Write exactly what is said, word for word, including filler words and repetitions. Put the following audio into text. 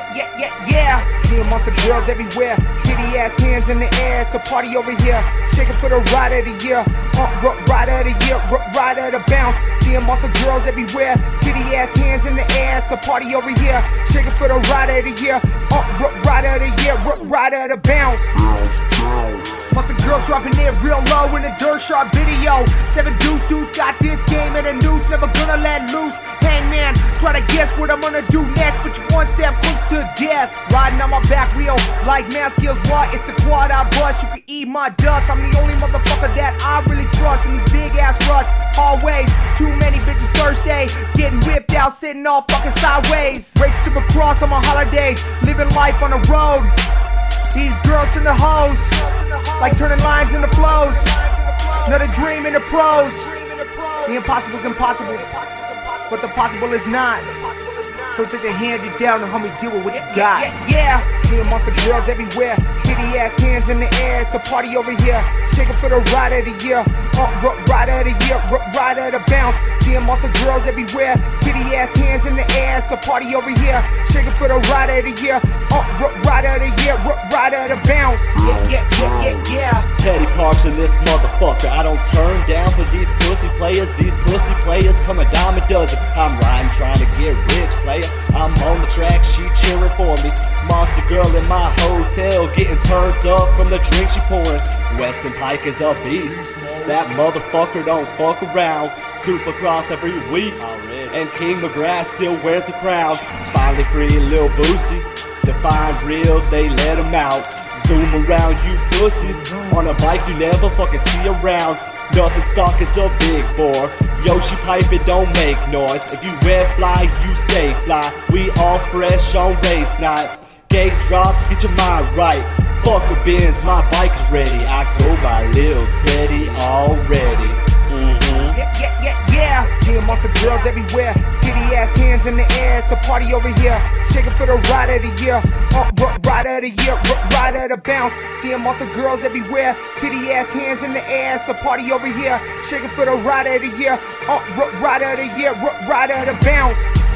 yeah, yeah, yeah, yeah. Seeing monster girls everywhere, titty ass hands in the air. It's a party over here, shaking for the ride of the year. Uh, ride of the year, ride of the bounce. Seeing monster girls everywhere, titty ass hands in the air. It's a party over here, shaking for the ride of the year. Uh, ride of the year, ride of the bounce. Monster girl dropping it real low in a dirt sharp video. Seven dudes, dudes got this game in the news, never gonna let loose. Hangman, try to guess what I'm gonna do next, but you one step closer to death. Riding on my back wheel, like man skills what? It's a quad I bust, you can eat my dust. I'm the only motherfucker that I really trust in these big ass ruts. Always, too many bitches Thursday, getting whipped out, sitting all fucking sideways. Race to the cross on my holidays, living life on the road. These girls turn to hoes, like turning lines into flows. Another dream in the pros. The impossible's impossible, but the possible is not. So take the hand you down and help me deal with what you got. Yeah, yeah, yeah. Seeing monster girls everywhere, titty ass hands in the air. It's a party over here, shaking for the ride of the year. Uh, ride of the year, ride of the bounce. Seeing monster girls everywhere, titty ass hands in the air. It's a party over here, shaking for the ride of the year. Uh, ride of the year, ride of the bounce. Yeah, yeah, yeah, yeah, yeah. Teddy Parks in this motherfucker. I don't turn down for these pussy players. These pussy players come a dime a dozen. I'm riding trying to get rich, player. I'm on the track, she cheering for me. Monster girl in my hotel, getting turned up from the drink she pouring. Weston Pike is a beast. That motherfucker don't fuck around. Supercross every week, and King McGrath still wears the crown. Finally free Lil Boosie. Define real, they let him out. Zoom around you pussies. On a bike you never fucking see around. Nothing stock is a big bore. Yoshi pipe, it don't make noise. If you red fly, you stay fly. We all fresh on race night. Gate drops, get your mind right. Fuck the Benz, my bike is ready. I go by Lil Teddy already. Mm-hmm. Yeah, yeah, yeah, yeah. Seeing monster girls everywhere, titty ass hands in the air. It's a party over here, shaking for the ride of the year. Uh, ride of the year, ride of the bounce. Seeing monster girls everywhere, titty ass hands in the air. It's a party over here, shaking for the ride of the year. Uh, ride of the year, ride of the bounce.